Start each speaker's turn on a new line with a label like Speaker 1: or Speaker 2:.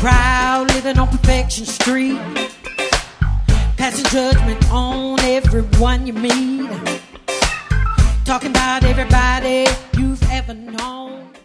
Speaker 1: proud, living on Perfection Street, passing judgment on everyone you meet, talking about everybody you've ever known.